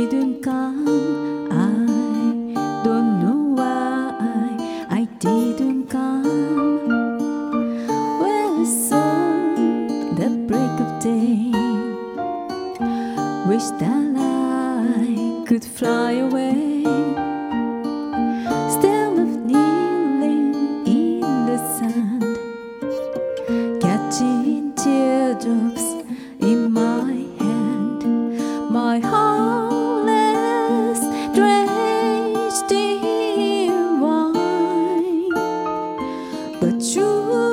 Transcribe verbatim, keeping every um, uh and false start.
didn't come. I don't know why I didn't come. Well, it's on the break of day. Wish that I could fly away. Instead of kneeling in the sand, catching teardrops in my hand, my heart is drenched in wine, but you